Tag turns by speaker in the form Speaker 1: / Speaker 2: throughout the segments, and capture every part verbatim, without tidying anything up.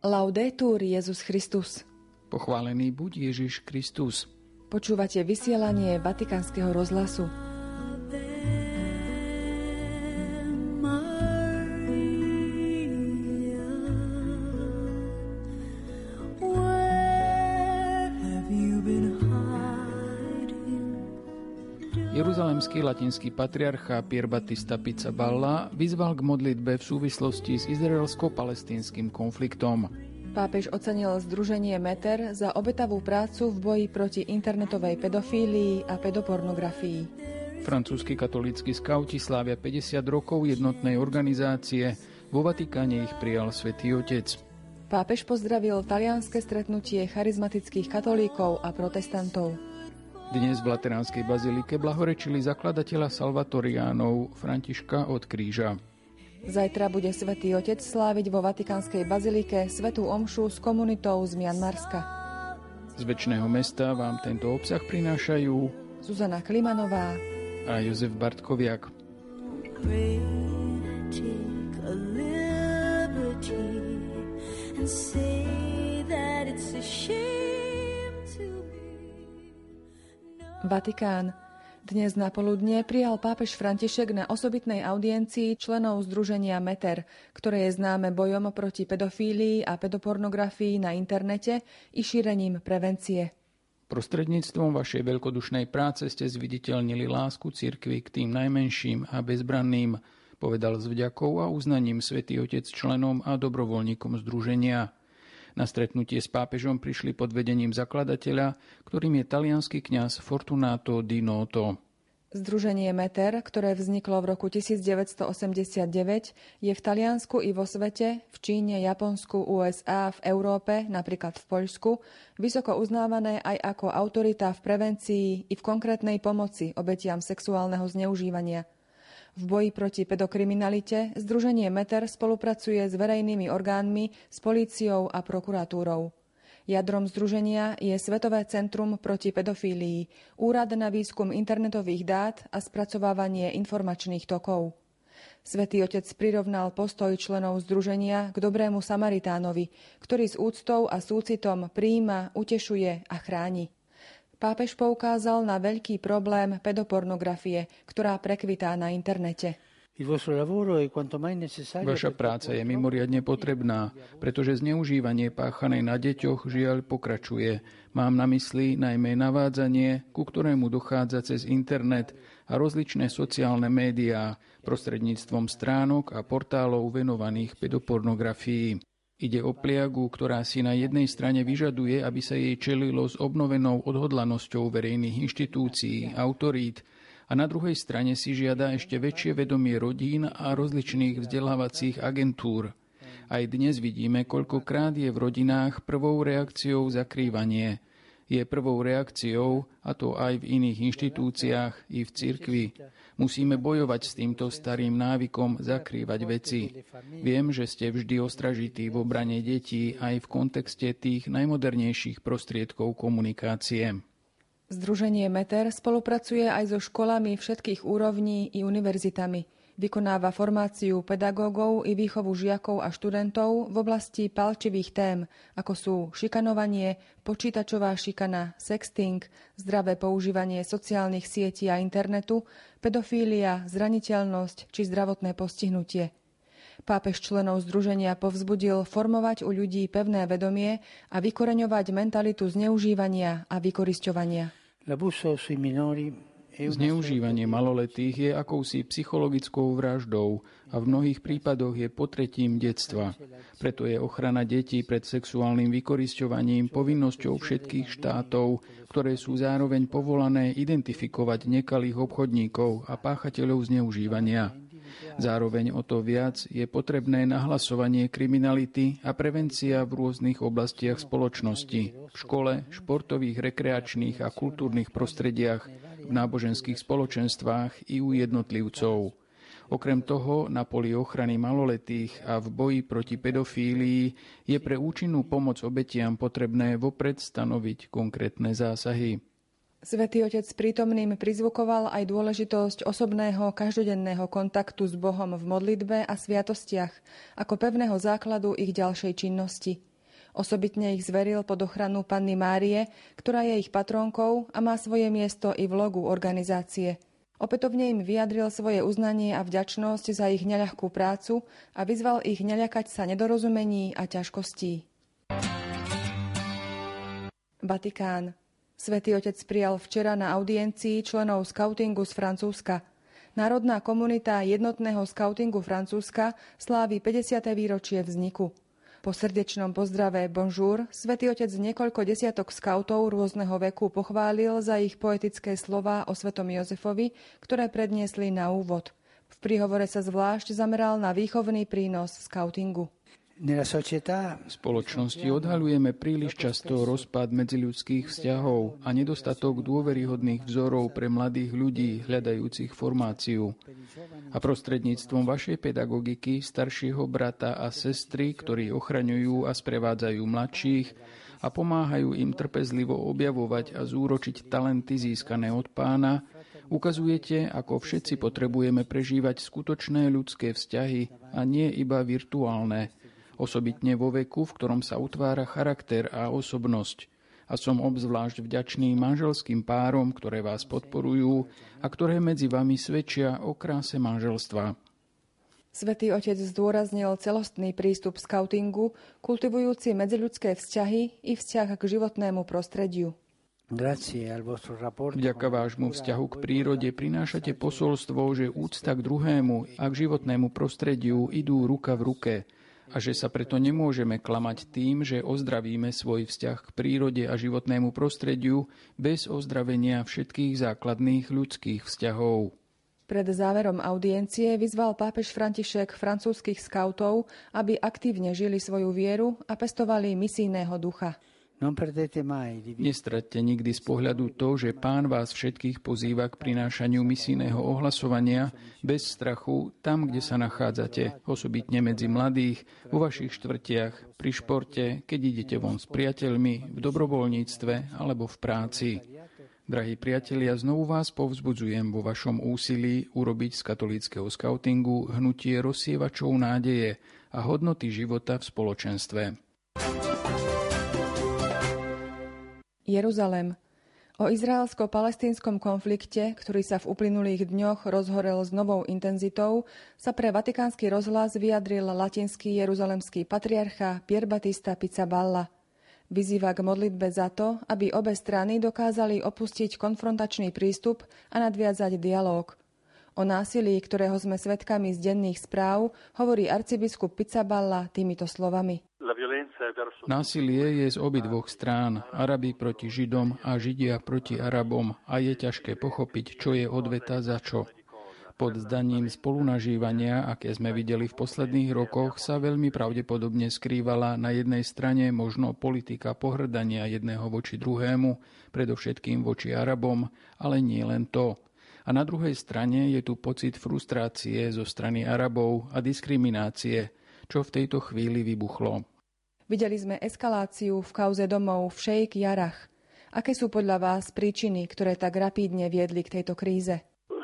Speaker 1: Laudetur Jesus Christus.
Speaker 2: Pochválený buď Ježiš Kristus.
Speaker 1: Počúvate vysielanie Vatikánskeho rozhlasu.
Speaker 2: Jeruzalemský latinský patriarcha Pier Battista Pizzaballa vyzval k modlitbe v súvislosti s izraelsko-palestínskym konfliktom.
Speaker 1: Pápež ocenil združenie Meter za obetavú prácu v boji proti internetovej pedofílii a pedopornografii.
Speaker 2: Francúzski katolícki skauti slávia päťdesiat rokov jednotnej organizácie. Vo Vatikáne ich prijal Svätý Otec.
Speaker 1: Pápež pozdravil talianske stretnutie charizmatických katolíkov a protestantov.
Speaker 2: Dnes v Lateránskej bazilike blahorečili zakladateľa Salvatoriánov Františka od kríža.
Speaker 1: Zajtra bude Svätý Otec sláviť vo Vatikánskej bazilike svätú omšu s komunitou z Mianmarska.
Speaker 2: Z Večného mesta vám tento obsah prinášajú
Speaker 1: Zuzana Klimanová
Speaker 2: a Jozef Bartkoviak. Vatikán. Dnes na poludne prijal pápež František na osobitnej audiencii členov združenia Meter, ktoré je známe bojom proti pedofílii a pedopornografii na internete i šírením prevencie. Prostredníctvom vašej veľkodušnej práce ste zviditeľnili lásku cirkvi k tým najmenším a bezbranným, povedal s vďakou a uznaním Svätý Otec členom a dobrovoľníkom združenia. Na stretnutie s pápežom prišli pod vedením zakladateľa, ktorým je taliansky kňaz Fortunato Di Noto.
Speaker 1: Združenie Meter, ktoré vzniklo v roku devätnásťstoosemdesiatdeväť, je v Taliansku i vo svete, v Číne, Japonsku, ú es á, v Európe, napríklad v Poľsku, vysoko uznávané aj ako autorita v prevencii i v konkrétnej pomoci obetiam sexuálneho zneužívania. V boji proti pedokriminalite združenie Meter spolupracuje s verejnými orgánmi, s políciou a prokuratúrou. Jadrom združenia je Svetové centrum proti pedofílii, Úrad na výskum internetových dát a spracovávanie informačných tokov. Svätý Otec prirovnal postoj členov združenia k dobrému Samaritánovi, ktorý s úctou a súcitom prijíma, utešuje a chráni. Pápež poukázal na veľký problém pedopornografie, ktorá prekvitá na internete.
Speaker 2: Vaša práca je mimoriadne potrebná, pretože zneužívanie páchané na deťoch žiaľ pokračuje. Mám na mysli najmä navádzanie, ku ktorému dochádza cez internet a rozličné sociálne médiá prostredníctvom stránok a portálov venovaných pedopornografii. Ide o pliagu, ktorá si na jednej strane vyžaduje, aby sa jej čelilo s obnovenou odhodlanosťou verejných inštitúcií, autorít, a na druhej strane si žiada ešte väčšie vedomie rodín a rozličných vzdelávacích agentúr. Aj dnes vidíme, koľkokrát je v rodinách prvou reakciou zakrývanie. Je prvou reakciou, a to aj v iných inštitúciách, i v cirkvi. Musíme bojovať s týmto starým návykom zakrývať veci. Viem, že ste vždy ostražití v obrane detí aj v kontexte tých najmodernejších prostriedkov komunikácie.
Speaker 1: Združenie Meter spolupracuje aj so školami všetkých úrovní i univerzitami. Vykonáva formáciu pedagógov i výchovu žiakov a študentov v oblasti palčivých tém, ako sú šikanovanie, počítačová šikana, sexting, zdravé používanie sociálnych sietí a internetu, pedofília, zraniteľnosť či zdravotné postihnutie. Pápež členov združenia povzbudil formovať u ľudí pevné vedomie a vykoreňovať mentalitu zneužívania a vykorisťovania.
Speaker 2: Zneužívanie maloletých je akousi psychologickou vraždou a v mnohých prípadoch je potretím detstva. Preto je ochrana detí pred sexuálnym vykorisťovaním povinnosťou všetkých štátov, ktoré sú zároveň povolané identifikovať nekalých obchodníkov a páchateľov zneužívania. Zároveň o to viac je potrebné nahlasovanie kriminality a prevencia v rôznych oblastiach spoločnosti, v škole, športových, rekreačných a kultúrnych prostrediach, v náboženských spoločenstvách i u jednotlivcov. Okrem toho, na poli ochrany maloletých a v boji proti pedofílii je pre účinnú pomoc obetiam potrebné vopred stanoviť konkrétne zásahy.
Speaker 1: Svätý Otec prítomným prizvukoval aj dôležitosť osobného každodenného kontaktu s Bohom v modlitbe a sviatostiach ako pevného základu ich ďalšej činnosti. Osobitne ich zveril pod ochranu Panny Márie, ktorá je ich patrónkou a má svoje miesto i v logu organizácie. Opätovne im vyjadril svoje uznanie a vďačnosť za ich neľahkú prácu a vyzval ich neľakať sa nedorozumení a ťažkostí. Vatikán. Svätý Otec prijal včera na audiencii členov skautingu z Francúzska. Národná komunita jednotného skautingu Francúzska slávi pädesiate výročie vzniku. Po srdečnom pozdrave Bonjour Svätý Otec niekoľko desiatok skautov rôzneho veku pochválil za ich poetické slová o svätom Jozefovi, ktoré predniesli na úvod. V príhovore sa zvlášť zameral na výchovný prínos skautingu.
Speaker 2: V spoločnosti odhaľujeme príliš často rozpad medziľudských vzťahov a nedostatok dôveryhodných vzorov pre mladých ľudí hľadajúcich formáciu. A prostredníctvom vašej pedagogiky, staršieho brata a sestry, ktorí ochraňujú a sprevádzajú mladších a pomáhajú im trpezlivo objavovať a zúročiť talenty získané od Pána, ukazujete, ako všetci potrebujeme prežívať skutočné ľudské vzťahy a nie iba virtuálne, osobitne vo veku, v ktorom sa utvára charakter a osobnosť. A som obzvlášť vďačný manželským párom, ktoré vás podporujú a ktoré medzi vami svedčia o kráse manželstva.
Speaker 1: Svätý Otec zdôraznil celostný prístup skautingu, kultivujúci medziľudské vzťahy i vzťah k životnému prostrediu.
Speaker 2: Vďaka vášmu vzťahu k prírode prinášate posolstvo, že úcta k druhému a k životnému prostrediu idú ruka v ruke, a že sa preto nemôžeme klamať tým, že ozdravíme svoj vzťah k prírode a životnému prostrediu bez ozdravenia všetkých základných ľudských vzťahov.
Speaker 1: Pred záverom audiencie vyzval pápež František francúzskych skautov, aby aktívne žili svoju vieru a pestovali misijného ducha.
Speaker 2: Nestraťte nikdy z pohľadu to, že Pán vás všetkých pozýva k prinášaniu misijného ohlasovania bez strachu tam, kde sa nachádzate, osobitne medzi mladých, vo vašich štvrtiach, pri športe, keď idete von s priateľmi, v dobrovoľníctve alebo v práci. Drahí priatelia, znovu vás povzbudzujem vo vašom úsilí urobiť z katolíckeho skautingu hnutie rozsievačov nádeje a hodnoty života v spoločenstve.
Speaker 1: Jeruzalem. O izraelsko-palestínskom konflikte, ktorý sa v uplynulých dňoch rozhorel s novou intenzitou, sa pre Vatikánsky rozhlas vyjadril latinský jeruzalemský patriarcha Pier Battista Pizzaballa. Vyzýva k modlitbe za to, aby obe strany dokázali opustiť konfrontačný prístup a nadviazať dialóg. O násilí, ktorého sme svedkami z denných správ, hovorí arcibiskup Pizzaballa týmito slovami.
Speaker 2: Násilie je z obidvoch strán, Arabi proti Židom a Židia proti Arabom a je ťažké pochopiť, čo je odveta za čo. Pod zdaním spolunažívania, aké sme videli v posledných rokoch, sa veľmi pravdepodobne skrývala na jednej strane možno politika pohŕdania jedného voči druhému, predovšetkým voči Arabom, ale nie len to. A na druhej strane je tu pocit frustrácie zo strany Arabov a diskriminácie, čo v tejto chvíli vybuchlo.
Speaker 1: Videli sme eskaláciu v kauze domov v Šejk Jarach. Aké sú podľa vás príčiny, ktoré tak rapídne viedli k tejto kríze?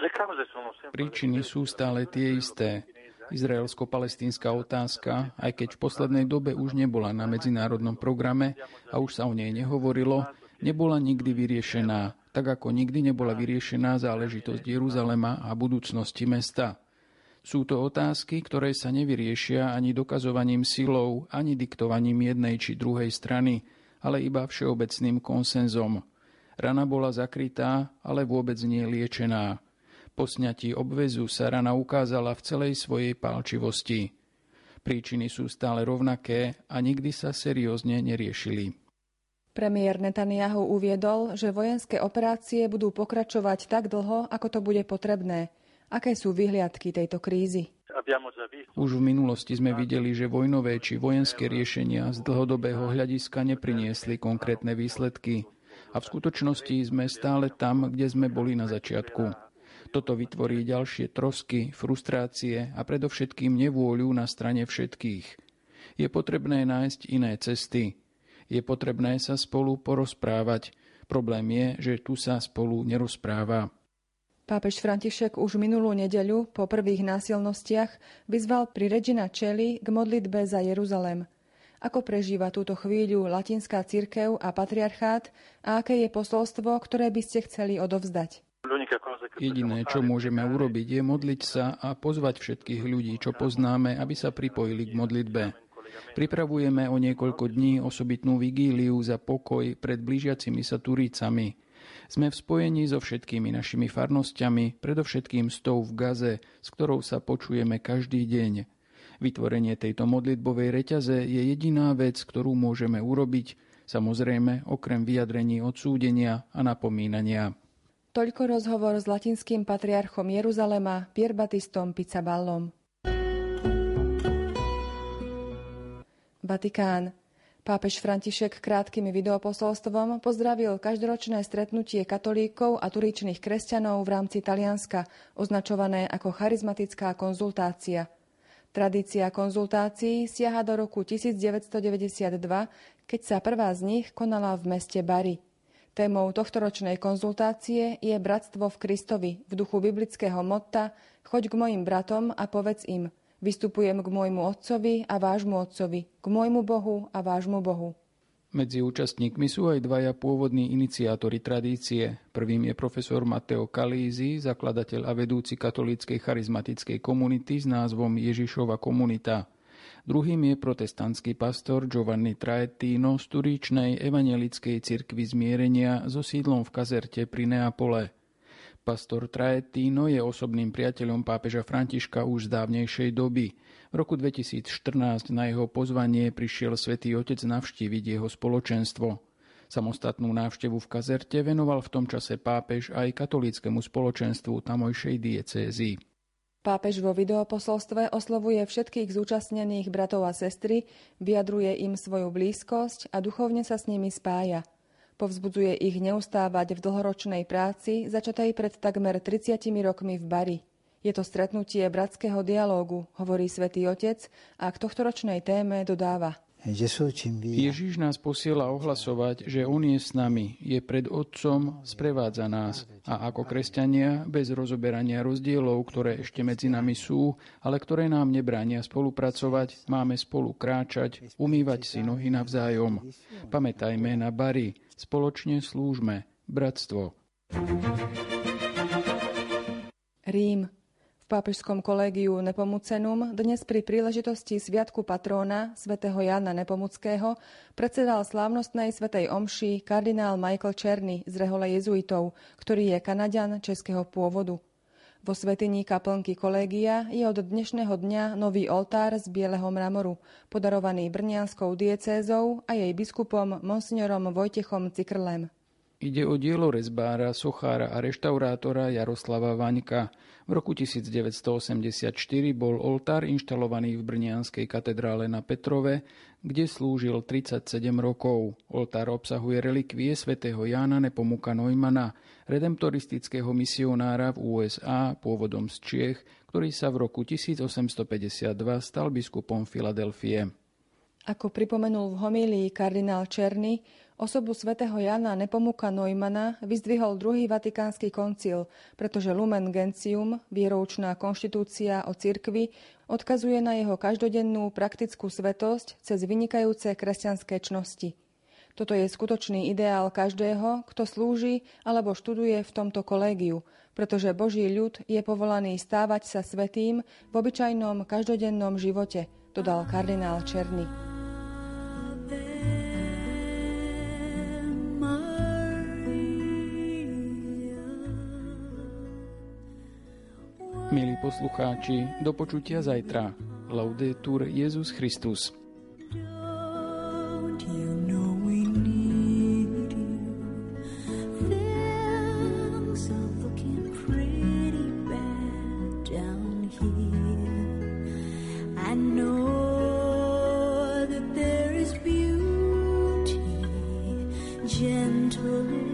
Speaker 2: Príčiny sú stále tie isté. Izraelsko-palestínska otázka, aj keď v poslednej dobe už nebola na medzinárodnom programe a už sa o nej nehovorilo, nebola nikdy vyriešená, tak ako nikdy nebola vyriešená záležitosť Jeruzalema a budúcnosti mesta. Sú to otázky, ktoré sa nevyriešia ani dokazovaním silou, ani diktovaním jednej či druhej strany, ale iba všeobecným konsenzom. Rana bola zakrytá, ale vôbec nie liečená. Po sňatí obväzu sa rana ukázala v celej svojej pálčivosti. Príčiny sú stále rovnaké a nikdy sa seriózne neriešili.
Speaker 1: Premiér Netanjahu uviedol, že vojenské operácie budú pokračovať tak dlho, ako to bude potrebné. Aké sú vyhliadky tejto krízy?
Speaker 2: Už v minulosti sme videli, že vojnové či vojenské riešenia z dlhodobého hľadiska nepriniesli konkrétne výsledky. A v skutočnosti sme stále tam, kde sme boli na začiatku. Toto vytvorí ďalšie trosky, frustrácie a predovšetkým nevôľu na strane všetkých. Je potrebné nájsť iné cesty. Je potrebné sa spolu porozprávať. Problém je, že tu sa spolu nerozpráva.
Speaker 1: Pápež František už minulú nedeľu po prvých násilnostiach vyzval pri Regina Coeli k modlitbe za Jeruzalem. Ako prežíva túto chvíľu latinská cirkev a patriarchát a aké je posolstvo, ktoré by ste chceli odovzdať?
Speaker 2: Jediné, čo môžeme urobiť, je modliť sa a pozvať všetkých ľudí, čo poznáme, aby sa pripojili k modlitbe. Pripravujeme o niekoľko dní osobitnú vigíliu za pokoj pred blížiacimi sa Turícami. Sme v spojení so všetkými našimi farnosťami, predovšetkým s tou v Gaze, s ktorou sa počujeme každý deň. Vytvorenie tejto modlitbovej reťaze je jediná vec, ktorú môžeme urobiť, samozrejme okrem vyjadrení odsúdenia a napomínania.
Speaker 1: Toľko rozhovor s latinským patriarchom Jeruzalema Pierbatistom Pizzaballom. Vatikán. Pápež František krátkym videoposolstvom pozdravil každoročné stretnutie katolíkov a turičných kresťanov v rámci Talianska, označované ako charizmatická konzultácia. Tradícia konzultácií siaha do roku devätnásťstodeväťdesiatdva, keď sa prvá z nich konala v meste Bari. Témou tohtoročnej konzultácie je bratstvo v Kristovi v duchu biblického motta Choď k mojim bratom a povedz im: Vystupujem k môjmu otcovi a vášmu otcovi, k môjmu Bohu a vášmu Bohu.
Speaker 2: Medzi účastníkmi sú aj dvaja pôvodní iniciátori tradície. Prvým je profesor Matteo Calisi, zakladateľ a vedúci katolíckej charizmatickej komunity s názvom Ježišova komunita. Druhým je protestantský pastor Giovanni Traettino z Turíčnej evanjelickej cirkvi zmierenia so sídlom v Kazerte pri Neapole. Pastor Traettino je osobným priateľom pápeža Františka už z dávnejšej doby. V roku dvetisícštrnásť na jeho pozvanie prišiel Svätý Otec navštíviť jeho spoločenstvo. Samostatnú návštevu v Kazerte venoval v tom čase pápež aj katolíckemu spoločenstvu tamojšej diecézy.
Speaker 1: Pápež vo videoposolstve oslovuje všetkých zúčastnených bratov a sestry, vyjadruje im svoju blízkosť a duchovne sa s nimi spája. Povzbudzuje ich neustávať v dlhoročnej práci, začatej pred takmer tridsiatimi rokmi v Bari. Je to stretnutie bratského dialógu, hovorí Svätý Otec a k tohtoročnej téme dodáva:
Speaker 2: Ježiš nás posiela ohlasovať, že On je s nami, je pred Otcom, sprevádza nás a ako kresťania, bez rozoberania rozdielov, ktoré ešte medzi nami sú, ale ktoré nám nebránia spolupracovať, máme spolu kráčať, umývať si nohy navzájom. Pamätajme na Bari, spoločne slúžme, bratstvo.
Speaker 1: Rím. V pápežskom kolégiu Nepomucenum dnes pri príležitosti sviatku patróna svätého Jána Nepomuckého predsedal slávnostnej svätej omši kardinál Michael Czerny z rehole jezuitov, ktorý je Kanaďan českého pôvodu. Vo svätyni kaplnky kolégia je od dnešného dňa nový oltár z bieleho mramoru, podarovaný brnianskou diecézou a jej biskupom monsignorom Vojtechom Cikrlem.
Speaker 2: Ide o dielo rezbára, sochára a reštaurátora Jaroslava Vaňka. V roku devätnásťstoosemdesiatštyri bol oltár inštalovaný v brnianskej katedrále na Petrove, kde slúžil tridsaťsedem rokov. Oltár obsahuje relikvie svätého Jána Nepomuka Neumana, redemptoristického misionára v ú es á, pôvodom z Čiech, ktorý sa v roku tisícosemstopäťdesiatdva stal biskupom Filadelfie.
Speaker 1: Ako pripomenul v homílii kardinál Czerny, osobu svätého Jána Nepomuka Neumana vyzdvihol druhý vatikánsky koncil, pretože Lumen Gentium, vieroučná konštitúcia o cirkvi, odkazuje na jeho každodennú praktickú svetosť cez vynikajúce kresťanské čnosti. Toto je skutočný ideál každého, kto slúži alebo študuje v tomto kolégiu, pretože Boží ľud je povolaný stávať sa svätým v obyčajnom každodennom živote, dodal kardinál Czerny.
Speaker 2: Milí poslucháči, do počutia zajtra. Laudetur Jesus Christus.
Speaker 3: Gentle